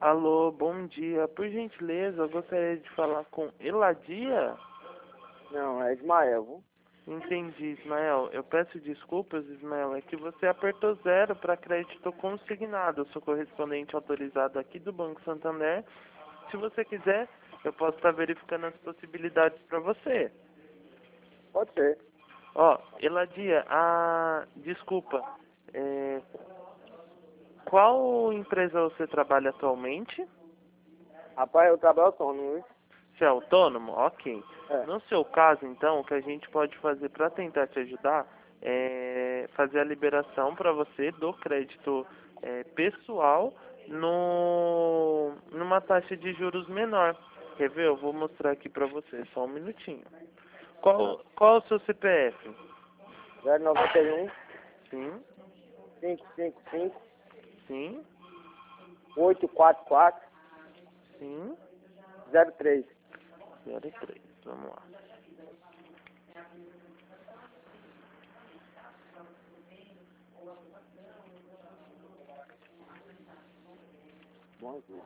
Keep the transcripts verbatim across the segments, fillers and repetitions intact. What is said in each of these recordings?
Alô, bom dia. Por gentileza, eu gostaria de falar com Eladia. Não, é Ismael, viu? Entendi, Ismael. Eu peço desculpas, Ismael, é que você apertou zero para crédito consignado. Eu sou correspondente autorizado aqui do Banco Santander. Se você quiser, eu posso estar verificando as possibilidades para você. Pode ser. Ó, Eladia, a... desculpa, é... qual empresa você trabalha atualmente? Rapaz, eu trabalho autônomo, viu? Você é autônomo? Ok. É. No seu caso, então, o que a gente pode fazer para tentar te ajudar é fazer a liberação para você do crédito é, pessoal no, numa taxa de juros menor. Quer ver? Eu vou mostrar aqui para você, só um minutinho. Qual, qual é o seu C P F? zero nove um, Sim, cinco cinco cinco, sim, oito quatro quatro, sim, zero três. zero três, vamos lá. Bom dia.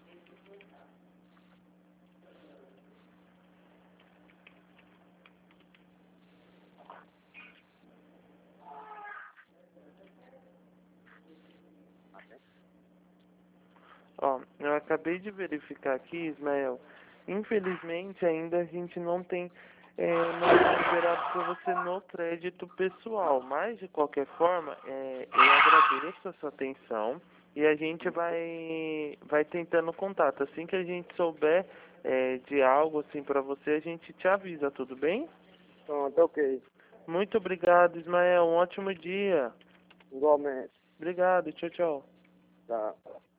Ó, eu acabei de verificar aqui, Ismael. Infelizmente, ainda a gente não tem é, nada liberado para você no crédito pessoal. Mas, de qualquer forma, é, eu agradeço a sua atenção e a gente vai, vai tentando contato. Assim que a gente souber é, de algo assim para você, a gente te avisa, tudo bem? Pronto, ok. Muito obrigado, Ismael. Um ótimo dia. Igualmente. Obrigado. Tchau, tchau. Tá.